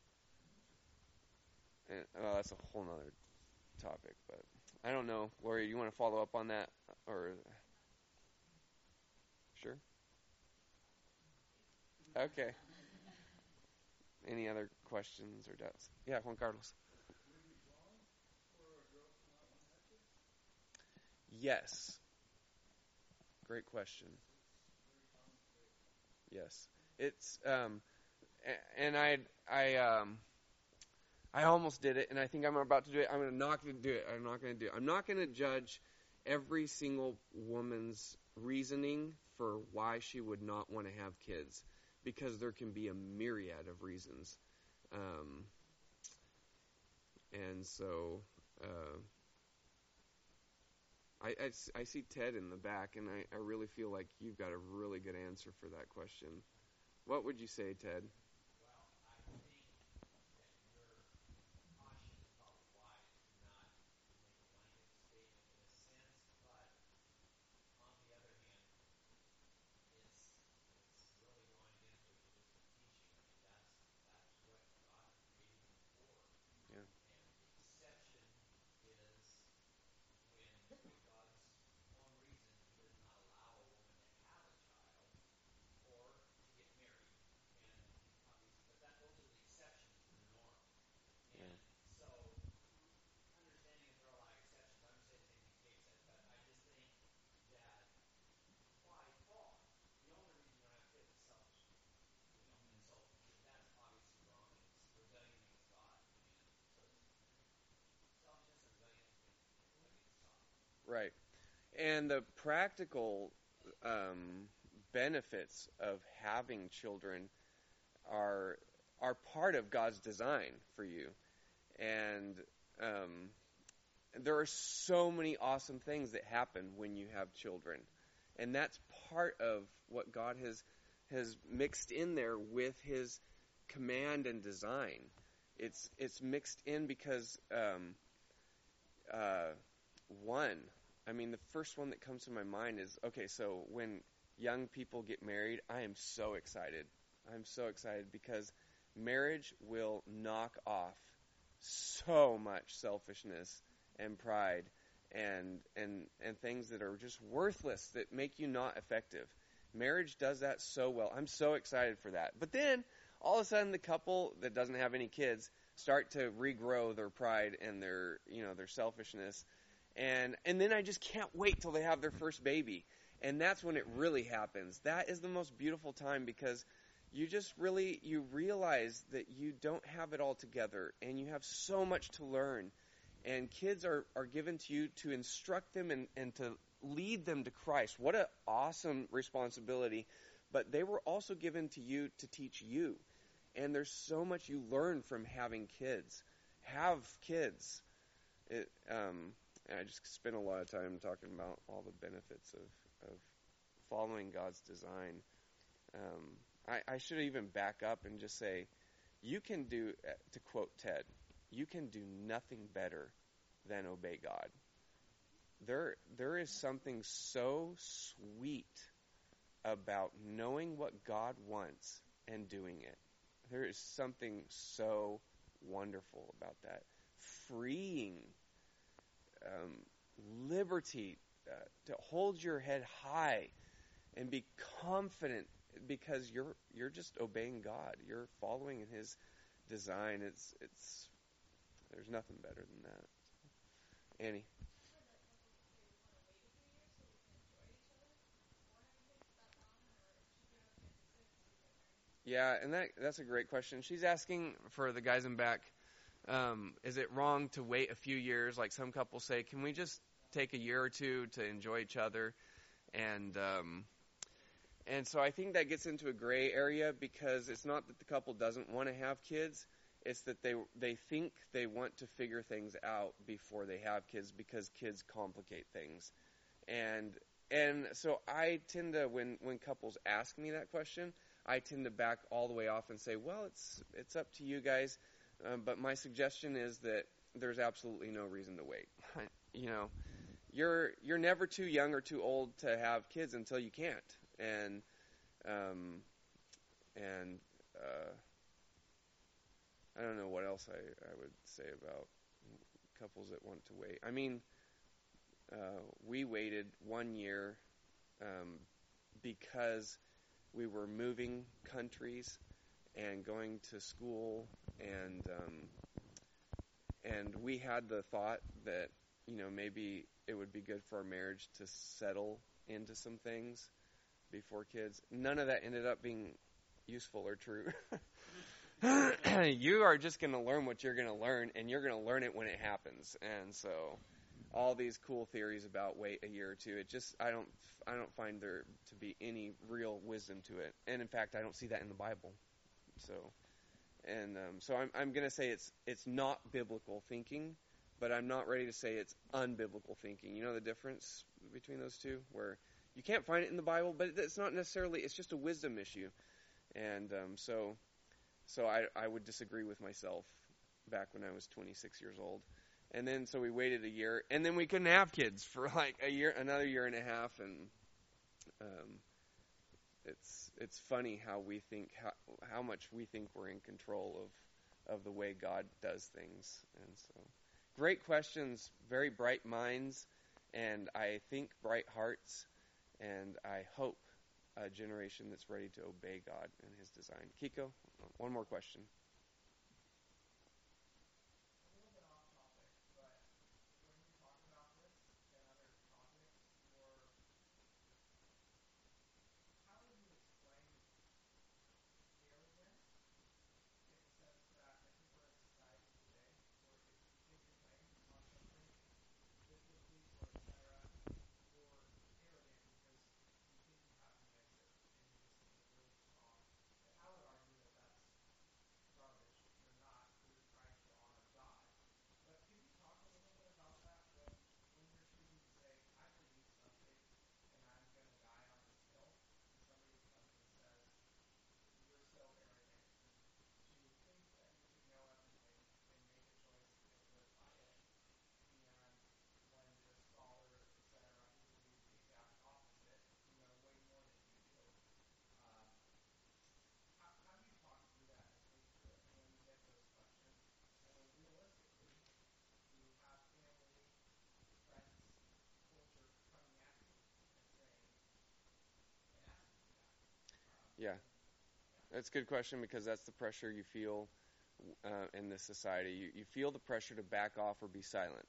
And, that's a whole nother topic, but I don't know. Lori, you want to follow up on that? Or sure? Okay. Any other questions or doubts? Yeah, Juan Carlos. Would it be wrong for a girl to not want to have kids? Yes. Great question. It's very common today. Yes. It's and I almost did it, and I think I'm about to do it. I'm not going to do it. I'm not going to do it. I'm not going to judge every single woman's reasoning for why she would not want to have kids, because there can be a myriad of reasons. And so I see Ted in the back, and I really feel like you've got a really good answer for that question. What would you say, Ted? Yeah. Yeah. Right. And the practical benefits of having children are part of God's design for you. And there are so many awesome things that happen when you have children. And that's part of what God has mixed in there with his command and design. It's mixed in because the first one that comes to my mind is, okay, so when young people get married, I am so excited. I'm so excited because marriage will knock off so much selfishness and pride and things that are just worthless, that make you not effective. Marriage does that so well. I'm so excited for that. But then all of a sudden the couple that doesn't have any kids start to regrow their pride and their selfishness. And then I just can't wait till they have their first baby. And that's when it really happens. That is the most beautiful time, because you realize that you don't have it all together, and you have so much to learn. And kids are given to you to instruct them and to lead them to Christ. What an awesome responsibility. But they were also given to you to teach you. And there's so much you learn from having kids. Have kids. I just spent a lot of time talking about all the benefits of following God's design. I should even back up and just say, you can do, to quote Ted, you can do nothing better than obey God. There is something so sweet about knowing what God wants and doing it. There is something so wonderful about that. Freeing liberty to hold your head high and be confident, because you're just obeying God. You're following in his design. It's there's nothing better than that. Annie. Yeah, and that's a great question. She's asking for the guys in back, is it wrong to wait a few years? Like some couples say, can we just take a year or two to enjoy each other? And so I think that gets into a gray area, because it's not that the couple doesn't want to have kids. It's that they think they want to figure things out before they have kids, because kids complicate things. And And so I tend to, when couples ask me that question, I tend to back all the way off and say, well, it's up to you guys. But my suggestion is that there's absolutely no reason to wait. You're never too young or too old to have kids until you can't. And I don't know what else I would say about couples that want to wait. I mean, we waited 1 year because we were moving countries and going to school, and we had the thought that maybe it would be good for our marriage to settle into some things before kids. None of that ended up being useful or true. You are just going to learn what you're going to learn, and you're going to learn it when it happens. And so all these cool theories about wait a year or two, I don't find there to be any real wisdom to it. And in fact, I don't see that in the Bible. So I'm going to say it's not biblical thinking, but I'm not ready to say it's unbiblical thinking. You know the difference between those two, where you can't find it in the Bible, but it's not necessarily, it's just a wisdom issue. And so I would disagree with myself back when I was 26 years old. And then so we waited a year, and then we couldn't have kids for like another year and a half. And it's funny how we think, how much we think we're in control of the way God does things. And so great questions, very bright minds, and I think bright hearts, and I hope a generation that's ready to obey God and His design. Kiko, one more question. A little bit off topic, but when you talk about this and other topics, how would you explain arrogance in the sense that I think we're in a society today where if you think you're claim on something biblically or etc., you're arrogant because you think you have the answer and you just think it really strong. And I would argue that that's garbage. You're not. You're trying to honor God. But could you talk a little bit about that when you're choosing to say, I believe something and I'm going to die on this hill, and somebody comes and says, you're so arrogant to think that you should know everything and make a choice and live by it. And when you're a scholar, etc., who believes the exact opposite, you know way more than you do. Um, how do you talk through that and think through it when you get those questions? And then realistically, you have family, friends, culture coming at you and saying, and asking you that. Yeah, that's a good question, because that's the pressure you feel in this society. You feel the pressure to back off or be silent.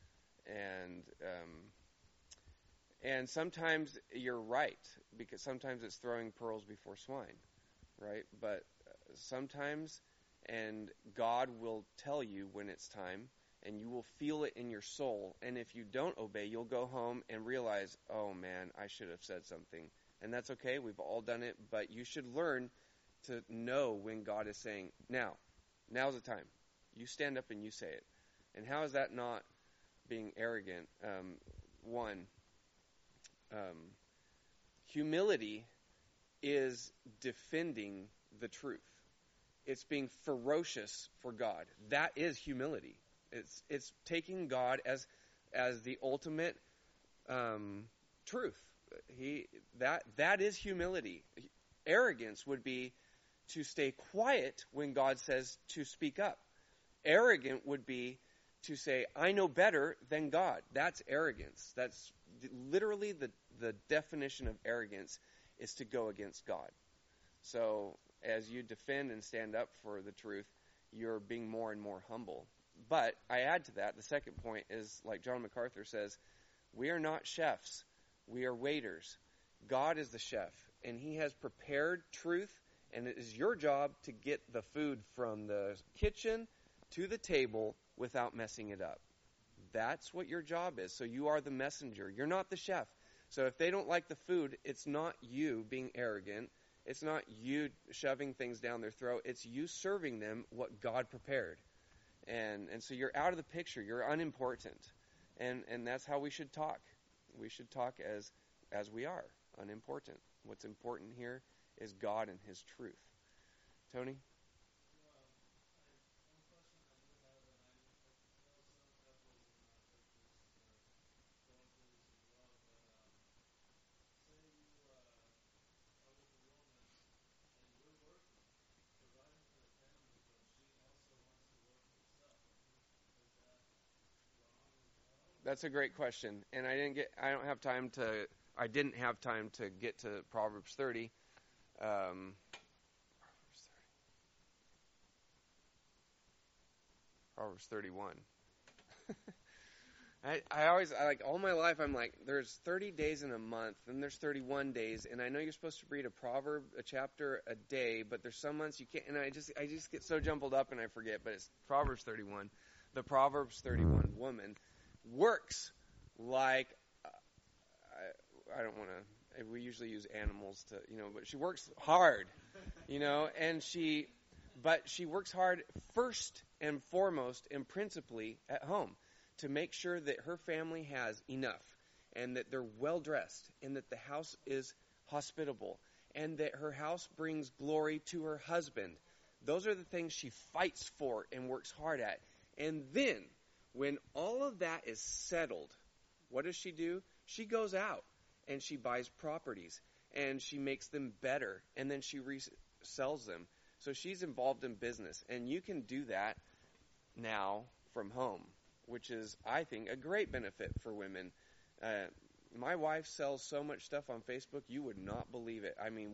And sometimes you're right, because sometimes it's throwing pearls before swine, right? But sometimes, and God will tell you when it's time, and you will feel it in your soul. And if you don't obey, you'll go home and realize, oh man, I should have said something. And that's okay, we've all done it, but you should learn to know when God is saying, now's the time. You stand up and you say it. And how is that not being arrogant? Humility is defending the truth. It's being ferocious for God. That is humility. It's taking God as the ultimate truth. That is humility. Arrogance would be to stay quiet when God says to speak up. Arrogant would be to say, I know better than God. That's arrogance. That's literally the definition of arrogance, is to go against God. So as you defend and stand up for the truth, you're being more and more humble. But I add to that, the second point is, like John MacArthur says, we are not chefs. We are waiters. God is the chef, and He has prepared truth, and it is your job to get the food from the kitchen to the table without messing it up. That's what your job is. So you are the messenger. You're not the chef. So if they don't like the food, it's not you being arrogant. It's not you shoving things down their throat. It's you serving them what God prepared. And so you're out of the picture. You're unimportant. And that's how we should talk. We should talk as as we are, unimportant. What's important here is God and His truth. Tony? One question I do have, and I know some couples in our churches going through this as well, but say you are with a woman and you're working, providing for the family, but she also wants to work herself. Is that wrong as well? That's a great question. And I didn't have time to get to Proverbs 30. Proverbs 31. I like all my life I'm like, there's 30 days in a month, and there's 31 days, and I know you're supposed to read a chapter a day, but there's some months you can't, and I just get so jumbled up and I forget, but it's Proverbs 31. The Proverbs 31 woman works like, I don't want to, we usually use animals to, but she works hard, but she works hard first and foremost and principally at home, to make sure that her family has enough, and that they're well dressed, and that the house is hospitable, and that her house brings glory to her husband. Those are the things she fights for and works hard at. And then, when all of that is settled, what does she do? She goes out and she buys properties, and she makes them better, and then she resells them. So she's involved in business, and you can do that now from home, which is, I think, a great benefit for women. My wife sells so much stuff on Facebook, you would not believe it. I mean,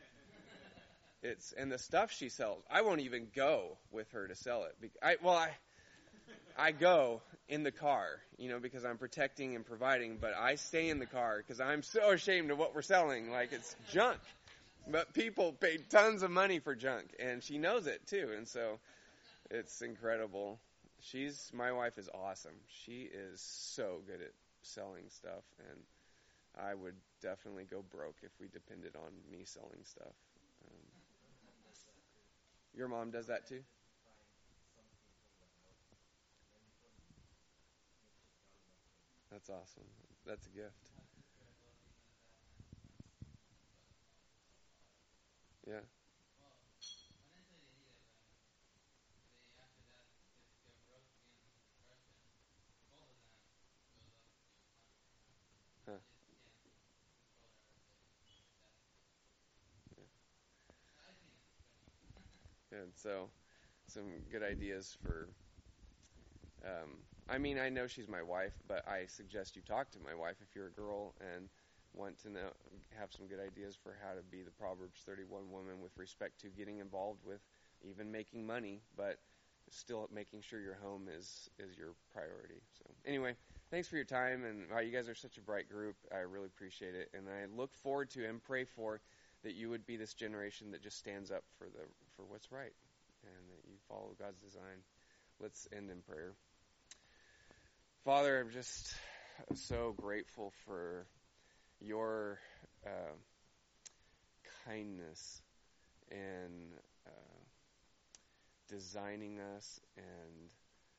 and the stuff she sells, I won't even go with her to sell it. I go in the car, because I'm protecting and providing, but I stay in the car because I'm so ashamed of what we're selling. Like, it's junk. But people pay tons of money for junk, and she knows it too, and so it's incredible. My wife is awesome. She is so good at selling stuff, and I would definitely go broke if we depended on me selling stuff. Your mom does that too? That's awesome. That's a gift. Yeah. Huh. Yeah. And so, some good ideas for. I know she's my wife, but I suggest you talk to my wife if you're a girl and want to have some good ideas for how to be the Proverbs 31 woman with respect to getting involved with even making money, but still making sure your home is your priority. So anyway, thanks for your time, and you guys are such a bright group. I really appreciate it, and I look forward to and pray for that you would be this generation that just stands up for what's right, and that you follow God's design. Let's end in prayer. Father, I'm just so grateful for your kindness and designing us and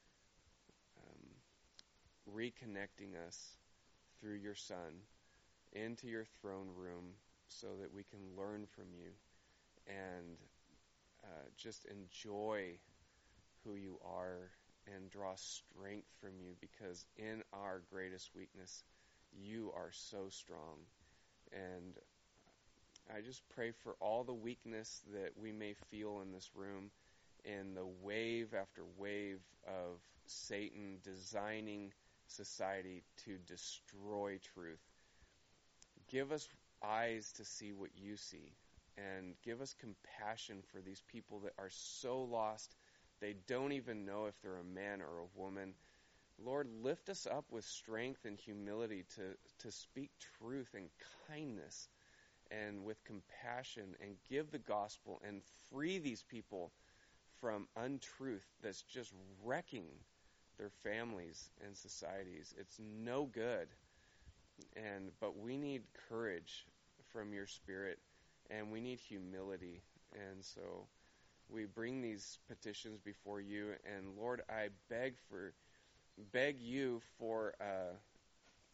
reconnecting us through your Son into your throne room so that we can learn from you and just enjoy who you are and draw strength from you, because in our greatest weakness, you are so strong. And I just pray for all the weakness that we may feel in this room, and the wave after wave of Satan designing society to destroy truth. Give us eyes to see what you see, and give us compassion for these people that are so lost they don't even know if they're a man or a woman. Lord, lift us up with strength and humility to speak truth and kindness and with compassion, and give the gospel and free these people from untruth that's just wrecking their families and societies. It's no good. But we need courage from your Spirit, and we need humility. And so we bring these petitions before you, and Lord, I beg you for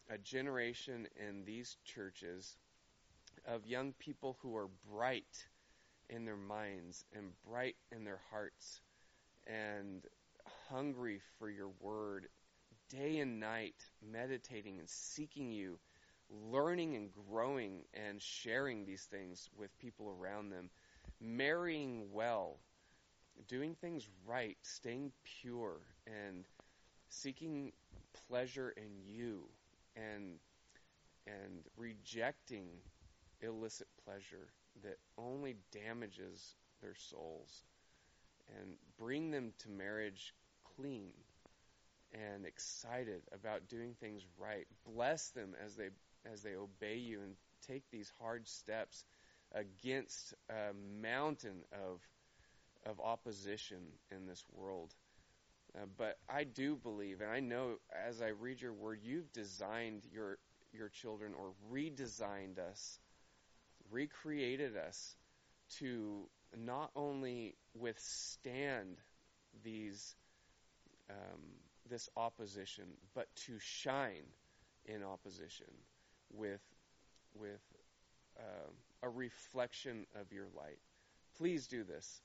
a generation in these churches of young people who are bright in their minds and bright in their hearts and hungry for your word day and night, meditating and seeking you, learning and growing and sharing these things with people around them, marrying well, doing things right, staying pure, and seeking pleasure in you, and rejecting illicit pleasure that only damages their souls, and bring them to marriage clean and excited about doing things right. Bless them as they obey you and take these hard steps against a mountain of opposition in this world. But I do believe, and I know as I read your word, you've designed your children, or redesigned us, recreated us to not only withstand this opposition, but to shine in opposition with a reflection of your light. Please do this.